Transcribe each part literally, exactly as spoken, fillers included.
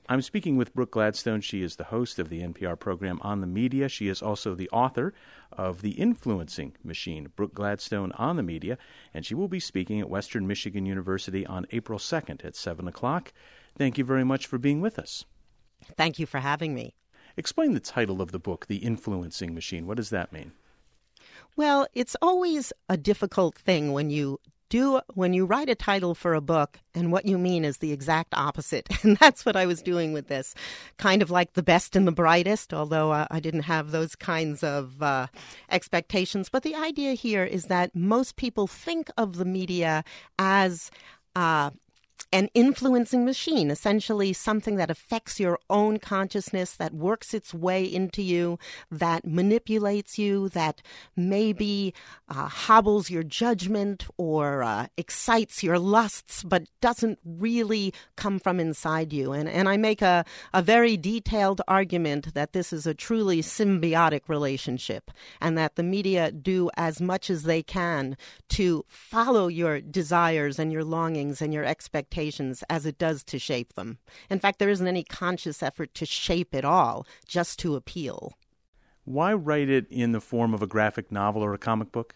I'm speaking with Brooke Gladstone. She is the host of the N P R program On the Media. She is also the author of The Influencing Machine, Brooke Gladstone on the Media, and she will be speaking at Western Michigan University on April second at seven o'clock. Thank you very much for being with us. Thank you for having me. Explain the title of the book, The Influencing Machine. What does that mean? Well, it's always a difficult thing when you do when you write a title for a book and what you mean is the exact opposite. And that's what I was doing with this, kind of like the best and the brightest, although uh, I didn't have those kinds of uh, expectations. But the idea here is that most people think of the media as uh, an influencing machine, essentially something that affects your own consciousness, that works its way into you, that manipulates you, that maybe uh, hobbles your judgment or uh, excites your lusts, but doesn't really come from inside you. And, and I make a, a very detailed argument that this is a truly symbiotic relationship and that the media do as much as they can to follow your desires and your longings and your expectations as it does to shape them. In fact, there isn't any conscious effort to shape it all, just to appeal. Why write it in the form of a graphic novel or a comic book?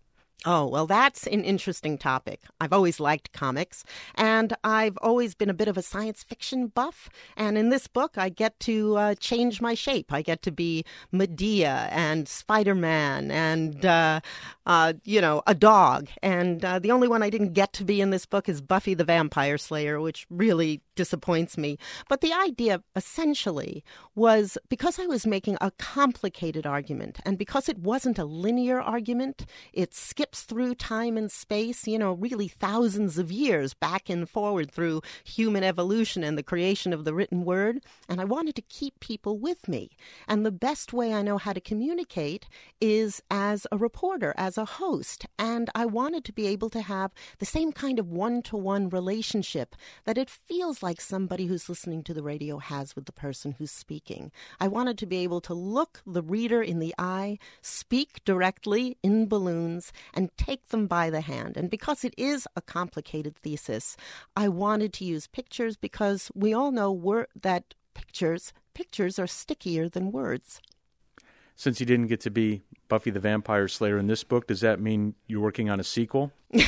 Oh, well, that's an interesting topic. I've always liked comics, and I've always been a bit of a science fiction buff. And in this book, I get to uh, change my shape. I get to be Medea and Spider-Man and, uh, uh, you know, a dog. And uh, the only one I didn't get to be in this book is Buffy the Vampire Slayer, which really disappoints me. But the idea, essentially, was because I was making a complicated argument, and because it wasn't a linear argument, it skips through time and space, you know, really thousands of years back and forward through human evolution and the creation of the written word. And I wanted to keep people with me. And the best way I know how to communicate is as a reporter, as a host. And I wanted to be able to have the same kind of one-to-one relationship that it feels like somebody who's listening to the radio has with the person who's speaking. I wanted to be able to look the reader in the eye, speak directly in balloons, and take them by the hand. And because it is a complicated thesis, I wanted to use pictures because we all know wor- that pictures pictures are stickier than words. Since you didn't get to be Buffy the Vampire Slayer in this book, does that mean you're working on a sequel?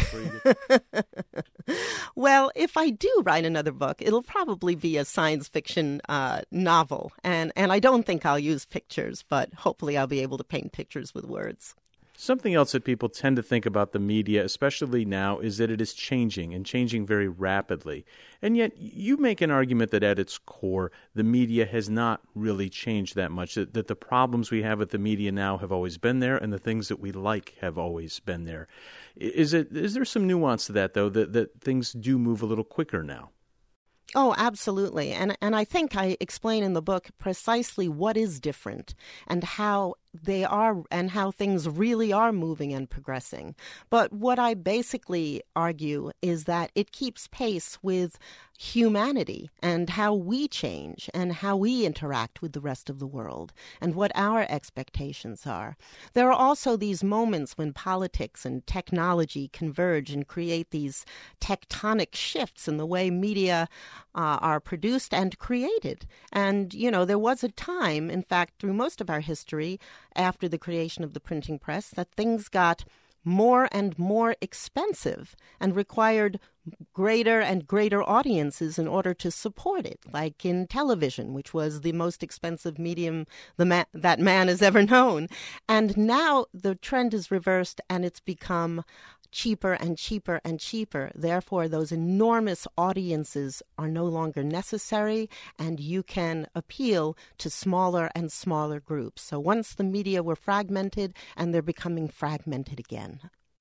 Well, if I do write another book, it'll probably be a science fiction uh, novel. And, and I don't think I'll use pictures, but hopefully I'll be able to paint pictures with words. Something else that people tend to think about the media, especially now, is that it is changing and changing very rapidly. And yet you make an argument that at its core, the media has not really changed that much, that, that the problems we have with the media now have always been there and the things that we like have always been there. Is it, is there some nuance to that, though, that, that things do move a little quicker now? Oh, absolutely. And and I think I explain in the book precisely what is different and how they are and how things really are moving and progressing. But what I basically argue is that it keeps pace with humanity and how we change and how we interact with the rest of the world and what our expectations are. There are also these moments when politics and technology converge and create these tectonic shifts in the way media uh, are produced and created. And, you know, there was a time, in fact, through most of our history, after the creation of the printing press, that things got more and more expensive and required greater and greater audiences in order to support it, like in television, which was the most expensive medium the ma- that man has ever known. And now the trend is reversed and it's become cheaper and cheaper and cheaper. Therefore, those enormous audiences are no longer necessary, and you can appeal to smaller and smaller groups. So once the media were fragmented, and they're becoming fragmented again.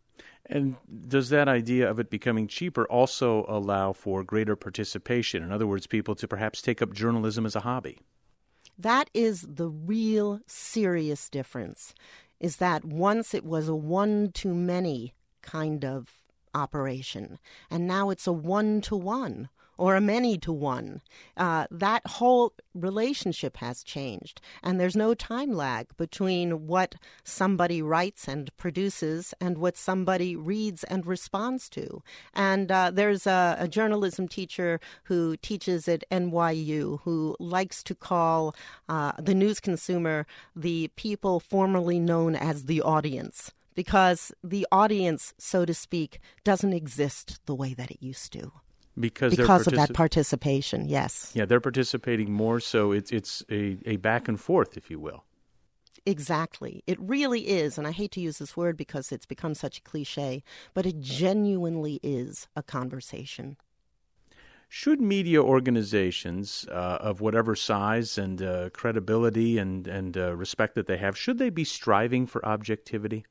And does that idea of it becoming cheaper also allow for greater participation? In other words, people to perhaps take up journalism as a hobby? That is the real serious difference, is that once it was a one-to-many kind of operation, and now it's a one-to-one or a many to one. Uh, that whole relationship has changed, and there's no time lag between what somebody writes and produces and what somebody reads and responds to. And uh, there's a, a journalism teacher who teaches at N Y U who likes to call uh, the news consumer the people formerly known as the audience, because the audience, so to speak, doesn't exist the way that it used to. Because, because particip- of that participation, yes. Yeah, they're participating more, so it's it's a, a back and forth, if you will. Exactly. It really is, and I hate to use this word because it's become such a cliche, but it genuinely is a conversation. Should media organizations uh, of whatever size and uh, credibility and, and uh, respect that they have, should they be striving for objectivity?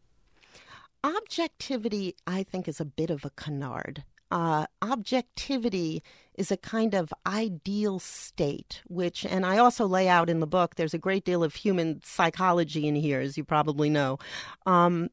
Objectivity, I think, is a bit of a canard. Uh, objectivity is a kind of ideal state, which, and I also lay out in the book, there's a great deal of human psychology in here, as you probably know. Um,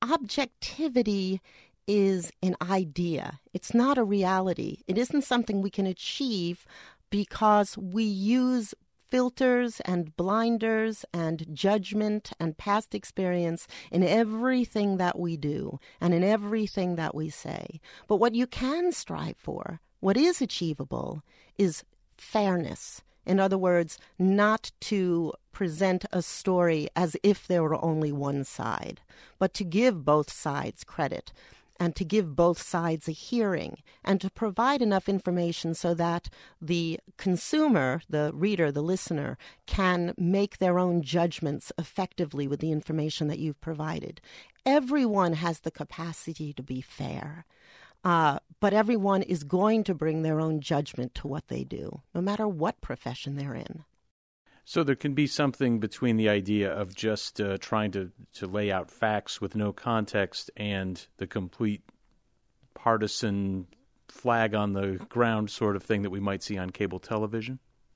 objectivity is an idea. It's not a reality. It isn't something we can achieve because we use filters and blinders and judgment and past experience in everything that we do and in everything that we say. But what you can strive for, what is achievable, is fairness. In other words, not to present a story as if there were only one side, but to give both sides credit, and to give both sides a hearing, and to provide enough information so that the consumer, the reader, the listener, can make their own judgments effectively with the information that you've provided. Everyone has the capacity to be fair, uh, but everyone is going to bring their own judgment to what they do, no matter what profession they're in. So there can be something between the idea of just uh, trying to, to lay out facts with no context and the complete partisan flag on the ground sort of thing that we might see on cable television?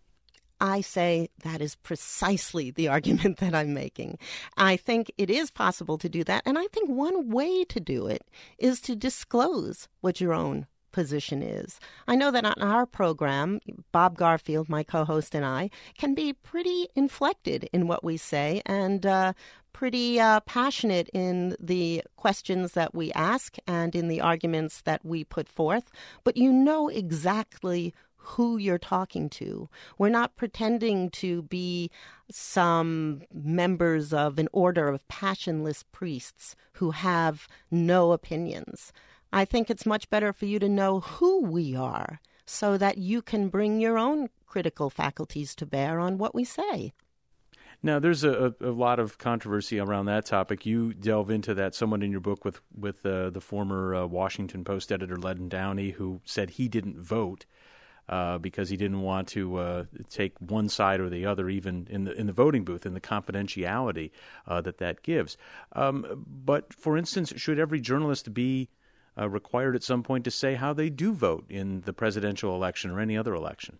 I say that is precisely the argument that I'm making. I think it is possible to do that, and I think one way to do it is to disclose what your own position is. I know that on our program, Bob Garfield, my co-host, and I can be pretty inflected in what we say and uh, pretty uh, passionate in the questions that we ask and in the arguments that we put forth. But you know exactly who you're talking to. We're not pretending to be some members of an order of passionless priests who have no opinions. I think it's much better for you to know who we are so that you can bring your own critical faculties to bear on what we say. Now, there's a, a lot of controversy around that topic. You delve into that somewhat in your book with, with uh, the former uh, Washington Post editor, Len Downey, who said he didn't vote uh, because he didn't want to uh, take one side or the other, even in the in the voting booth, and the confidentiality uh, that that gives. Um, but, for instance, should every journalist be Uh, required at some point to say how they do vote in the presidential election or any other election?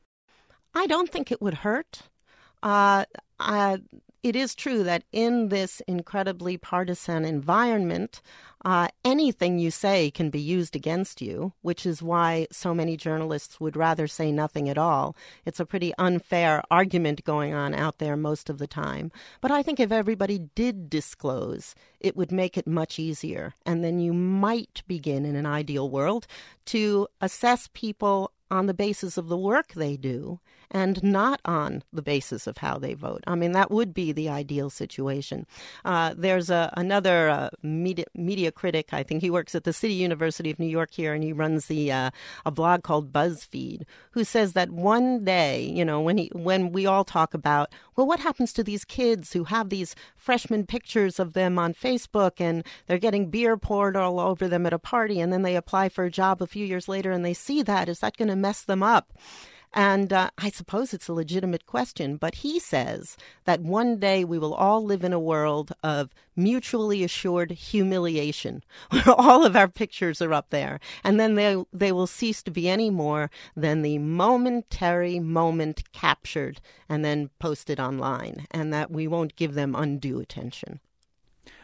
I don't think it would hurt. Uh, uh, it is true that in this incredibly partisan environment, uh, anything you say can be used against you, which is why so many journalists would rather say nothing at all. It's a pretty unfair argument going on out there most of the time. But I think if everybody did disclose, it would make it much easier. And then you might begin, in an ideal world, to assess people on the basis of the work they do and not on the basis of how they vote. I mean, that would be the ideal situation. Uh, there's a, another uh, media, media critic, I think he works at the City University of New York here, and he runs the uh, a blog called BuzzFeed, who says that one day, you know, when he when we all talk about, well, what happens to these kids who have these freshman pictures of them on Facebook and they're getting beer poured all over them at a party, and then they apply for a job a few years later and they see that, is that going to mess them up? And uh, I suppose it's a legitimate question, but he says that one day we will all live in a world of mutually assured humiliation, where all of our pictures are up there, and then they they will cease to be any more than the momentary moment captured and then posted online, and that we won't give them undue attention.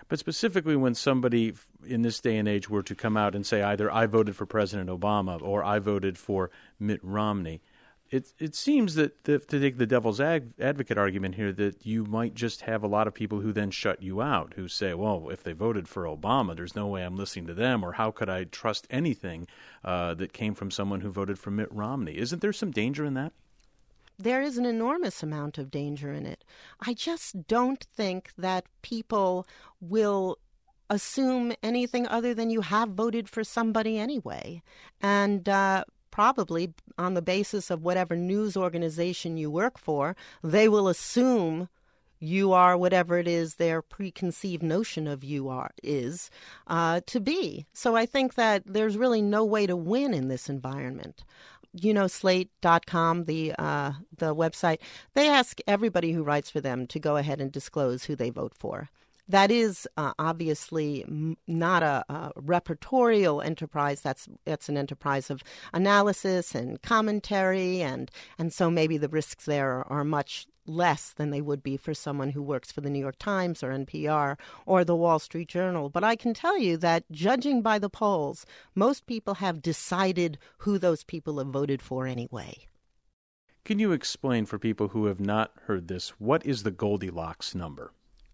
But specifically when somebody in this day and age were to come out and say either I voted for President Obama or I voted for Mitt Romney, it it seems that the, to take the devil's ag, advocate argument here, that you might just have a lot of people who then shut you out, who say, well, if they voted for Obama, there's no way I'm listening to them, or how could I trust anything uh, that came from someone who voted for Mitt Romney? Isn't there some danger in that? There is an enormous amount of danger in it. I just don't think that people will assume anything other than you have voted for somebody anyway. And uh, probably on the basis of whatever news organization you work for, they will assume you are whatever it is their preconceived notion of you are is uh, to be. So I think that there's really no way to win in this environment. You know, Slate dot com, the uh, the website, they ask everybody who writes for them to go ahead and disclose who they vote for. That is uh, obviously m- not a, a repertorial enterprise. That's that's an enterprise of analysis and commentary, and and so maybe the risks there are, are much less than they would be for someone who works for the New York Times or N P R or the Wall Street Journal. But I can tell you that judging by the polls, most people have decided who those people have voted for anyway. Can you explain for people who have not heard this, what is the Goldilocks number?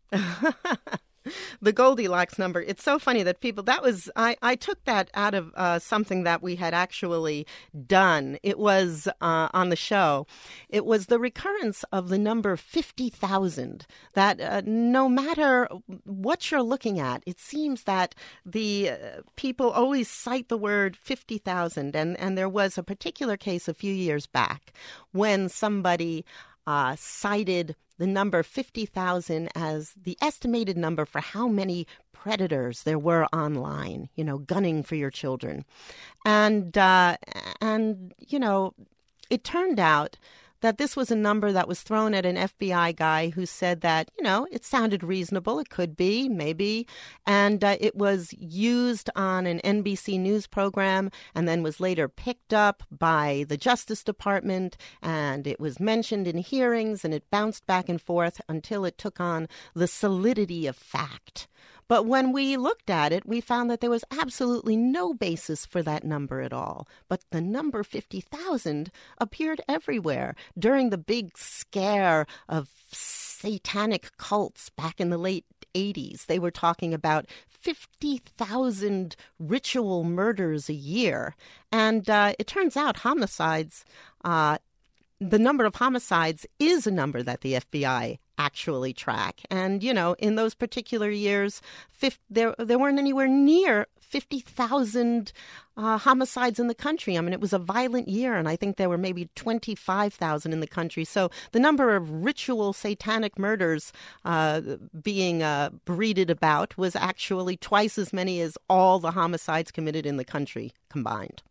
The Goldilocks number. It's so funny that people, that was, I, I took that out of uh, something that we had actually done. It was uh, on the show. It was the recurrence of the number fifty thousand, that uh, no matter what you're looking at, it seems that the uh, people always cite the word fifty thousand. And, and there was a particular case a few years back when somebody uh, cited the number fifty thousand as the estimated number for how many predators there were online, you know, gunning for your children. And, uh, and you know, it turned out that this was a number that was thrown at an F B I guy who said that, you know, it sounded reasonable. It could be, maybe. And uh, it was used on an N B C News program and then was later picked up by the Justice Department. And it was mentioned in hearings and it bounced back and forth until it took on the solidity of fact. But when we looked at it, we found that there was absolutely no basis for that number at all. But the number fifty thousand appeared everywhere during the big scare of satanic cults back in the late eighties. They were talking about fifty thousand ritual murders a year. And uh, it turns out homicides, uh, the number of homicides is a number that the F B I actually track. And, you know, in those particular years, fifty, there there weren't anywhere near fifty thousand uh, homicides in the country. I mean, it was a violent year, and I think there were maybe twenty-five thousand in the country. So the number of ritual satanic murders uh, being uh, breeded about was actually twice as many as all the homicides committed in the country combined.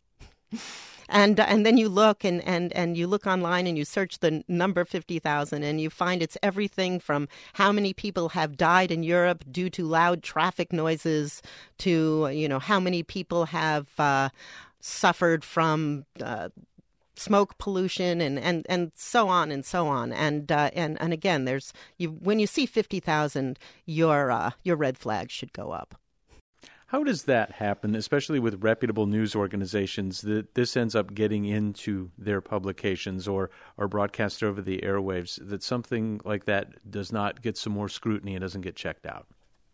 And and then you look and, and, and you look online and you search the number fifty thousand and you find it's everything from how many people have died in Europe due to loud traffic noises to, you know, how many people have uh, suffered from uh, smoke pollution and, and, and so on and so on. And uh, and and again, there's you when you see fifty thousand, your uh, your red flags should go up. How does that happen, especially with reputable news organizations, that this ends up getting into their publications or are broadcast over the airwaves, that something like that does not get some more scrutiny and doesn't get checked out?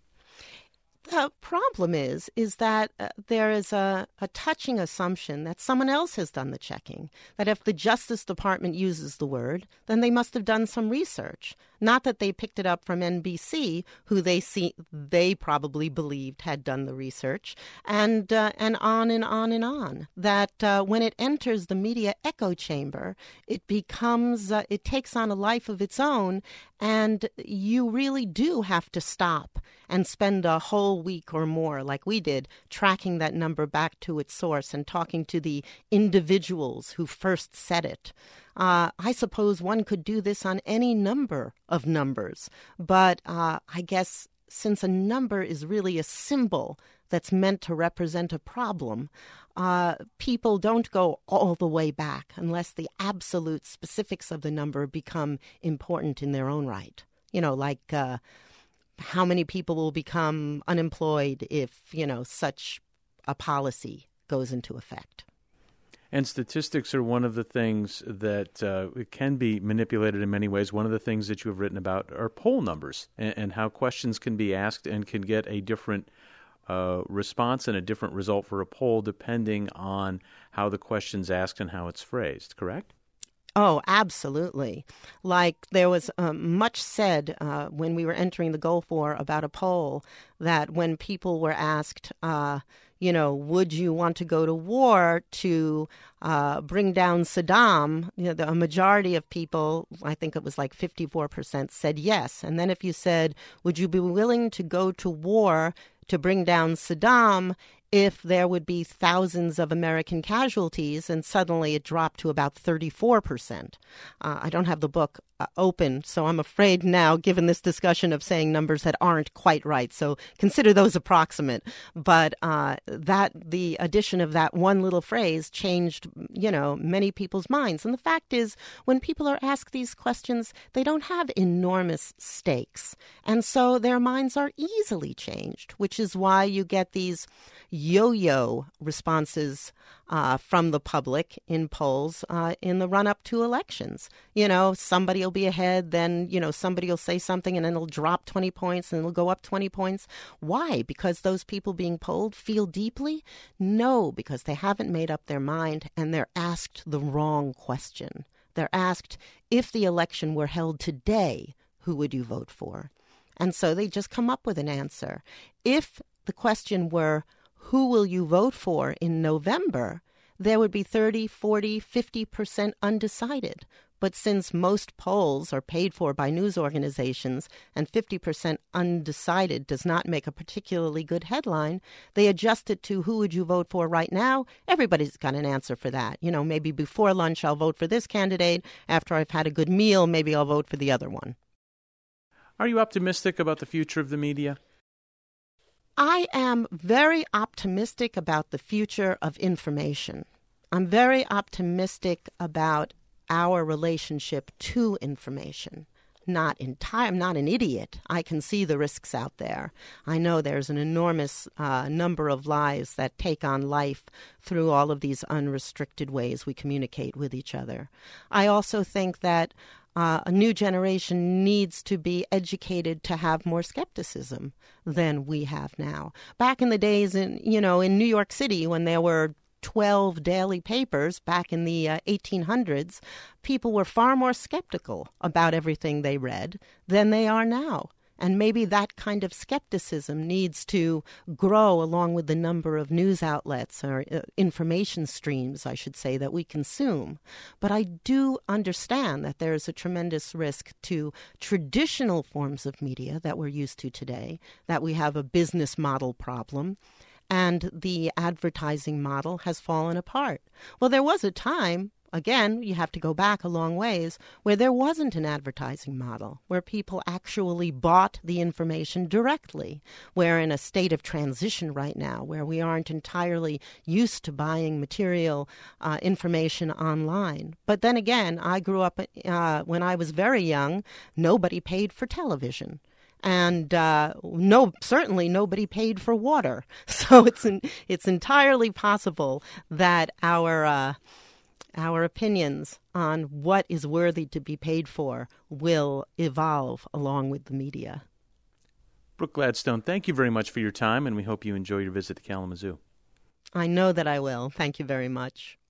The problem is, is that uh, there is a, a touching assumption that someone else has done the checking, that if the Justice Department uses the word, then they must have done some research. Not that they picked it up from N B C, who they see they probably believed had done the research, and uh, and on and on and on. That uh, when it enters the media echo chamber, it becomes uh, it takes on a life of its own, and you really do have to stop and spend a whole week or more, like we did, tracking that number back to its source and talking to the individuals who first said it. Uh, I suppose one could do this on any number of numbers, but uh, I guess since a number is really a symbol that's meant to represent a problem, uh, people don't go all the way back unless the absolute specifics of the number become important in their own right. You know, like uh, how many people will become unemployed if, you know, such a policy goes into effect. And statistics are one of the things that uh, can be manipulated in many ways. One of the things that you have written about are poll numbers and, and how questions can be asked and can get a different uh, response and a different result for a poll depending on how the question's asked and how it's phrased, correct? Oh, absolutely. Like there was um, much said uh, when we were entering the Gulf War about a poll that when people were asked, uh, you know, would you want to go to war to uh, bring down Saddam? You know, the, a majority of people, I think it was like fifty-four percent, said yes. And then if you said, would you be willing to go to war to bring down Saddam if there would be thousands of American casualties, and suddenly it dropped to about thirty-four percent. Uh, I don't have the book uh, open, so I'm afraid now, given this discussion, of saying numbers that aren't quite right. So consider those approximate. But uh, that the addition of that one little phrase changed, you know, many people's minds. And the fact is, when people are asked these questions, they don't have enormous stakes. And so their minds are easily changed, which is why you get these yo-yo responses uh, from the public in polls uh, in the run-up to elections. You know, somebody will be ahead, then, you know, somebody will say something and then it'll drop twenty points and it'll go up twenty points. Why? Because those people being polled feel deeply? No, because they haven't made up their mind and they're asked the wrong question. They're asked, if the election were held today, who would you vote for? And so they just come up with an answer. If the question were, who will you vote for in November, there would be thirty, forty, fifty percent undecided. But since most polls are paid for by news organizations and fifty percent undecided does not make a particularly good headline, they adjust it to who would you vote for right now? Everybody's got an answer for that. You know, maybe before lunch I'll vote for this candidate. After I've had a good meal, maybe I'll vote for the other one. Are you optimistic about the future of the media? I am very optimistic about the future of information. I'm very optimistic about our relationship to information. Not entire, I'm not an idiot. I can see the risks out there. I know there's an enormous uh, number of lives that take on life through all of these unrestricted ways we communicate with each other. I also think that Uh, a new generation needs to be educated to have more skepticism than we have now. Back in the days, in you know, in New York City, when there were twelve daily papers back in the uh, eighteen hundreds, people were far more skeptical about everything they read than they are now. And maybe that kind of skepticism needs to grow along with the number of news outlets or uh, information streams, I should say, that we consume. But I do understand that there is a tremendous risk to traditional forms of media that we're used to today, that we have a business model problem, and the advertising model has fallen apart. Well, there was a time, again, you have to go back a long ways, where there wasn't an advertising model, where people actually bought the information directly. We're in a state of transition right now, where we aren't entirely used to buying material uh, information online. But then again, I grew up uh, when I was very young, nobody paid for television. And uh, no, certainly nobody paid for water. So it's an, it's entirely possible that our uh, our opinions on what is worthy to be paid for will evolve along with the media. Brooke Gladstone, thank you very much for your time, and we hope you enjoy your visit to Kalamazoo. I know that I will. Thank you very much.